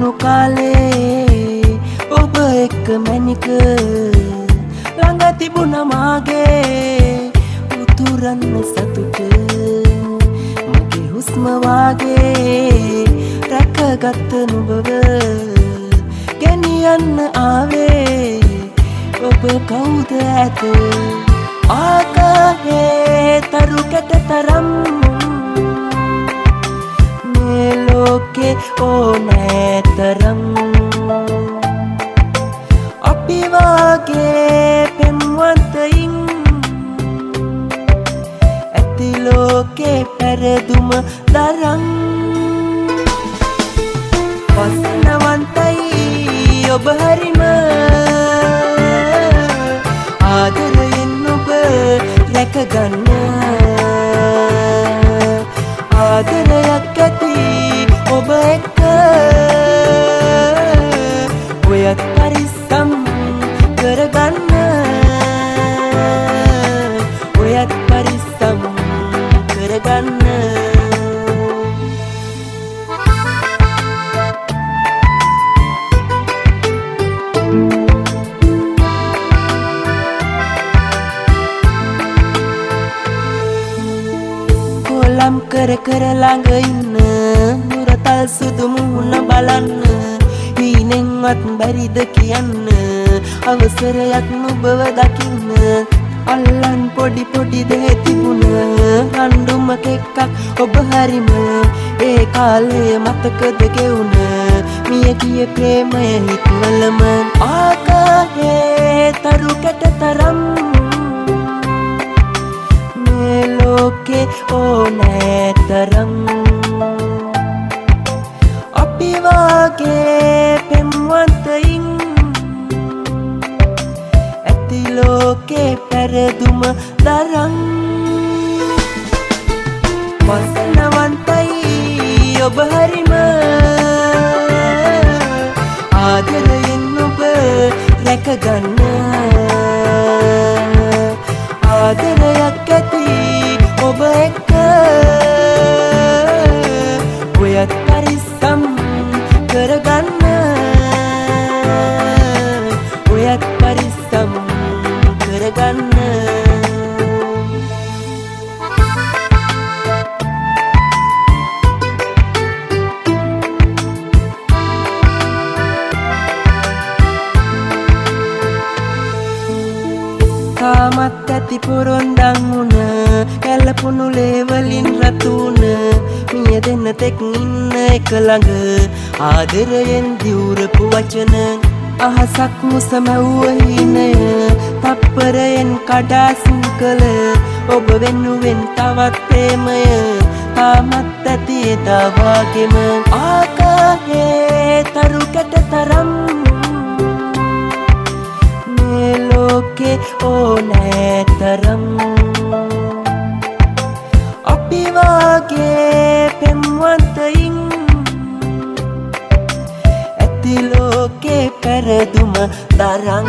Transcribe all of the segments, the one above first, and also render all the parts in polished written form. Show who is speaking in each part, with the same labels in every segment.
Speaker 1: උන්නු කාලේ ඔබ එක්ක මැනික ළඟ තිබුණා මාගේ උතුරන්න සතුට මගේ හුස්ම වාගේ රැකගත් නුඹව ගෙනියන්න ආවේ ඔබ කවුද ඇත ආකාහේ තරු කැට තරම් මේ ලෝකේ ඕනෑ තරම් අපි වාගේ පෙම්වන්තයින් ඇති ලෝකේ පැරදුම දරන් වසනවන්තයි ඔබ හරිම ආදරයෙන් ඔබ රැකගන්න ආදරයක් ඇති ඔබ එක්ක ඔයත් පරිස්සම් කරගන්න ඔයත් පරිස්සම් කරගන්න කොලම් කර කර ළඟ ඉන්න මුරතල් සුදු මුහුණ බලන්න හීනෙන්වත් බැරිද කියන්න අවසරයක් නුඹව දකින්න අල්ලන් පොඩි පොඩි දේ තිබුණ රණ්ඩුමක එකක් ඔබ හරිම ඒ කාලේ මතකද ගෙවුන මිය ගිය ප්‍රේමය හිතවලම ආකාහේ තරු කැට තරම් මේ ලෝකේ ඕනෑ තරම් අපි වාගේ පෙම්වන්තයින් ඇති ලෝකේ පැරදුම දරන් වසනවන්තයි ඔබ හරිම ආදරයෙන් ඔබ රැකගන්න ආදරයක් ඇති ඔබ එක්ක ඔයත් පරිස්සම් කරගන්න ඔයත් පරිස්සම් කරගන්න කාමත් ඇති පොරොන්දන් වුණ කැලපුණු ලේවලින් රතුන මිය දෙන්න තෙක් ඉන්න එක ළඟ ආදරයෙන් දිවුරපු වචන අහසක් මුසමැව්ව හිනය තප්පරයෙන් කඩා සිංකල ඔබ වෙනුවෙන් තවත් ප්‍රේමය කාමත් ඇති එදා වාගෙම ආකාහේ තරු කැට තරම් මේ ලෝකේ ඕනෑ තරම් අපි වාගේ පෙම්වන්තයින් ඇති ලෝකේ පැරදුම දරන්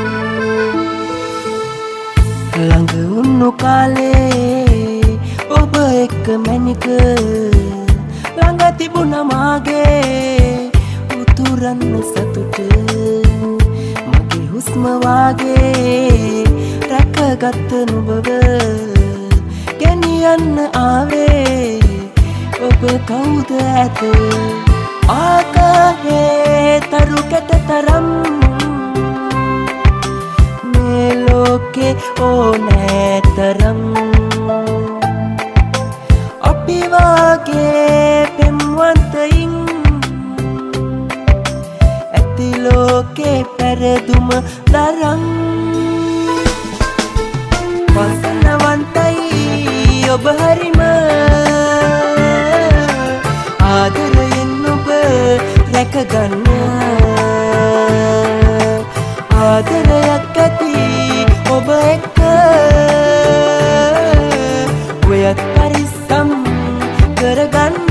Speaker 1: ළඟ උන්නු කාලේ ඔබ එක්ක මැනික ළඟ තිබුණා මාගේ උතුරන්න සතුට හුස්ම වාගේ රැකගත් නුඹව ගෙනියන්න ආවේ ඔබ කවුද ඇත ආකාහේ තරු කැට තරම් මේ ලෝකේ ඕනෑ තරම් අපි වාගේ පෙම්වන්තයින් ඇති ලෝකේ පැරදුම දරන් වසනවන්තයි ඔබ හරිම ආදරයෙන් ඔබ රැකගන්න ආදරයක් ඇති ඔබ එක්ක ඔයත් පරිස්සම් කරගන්න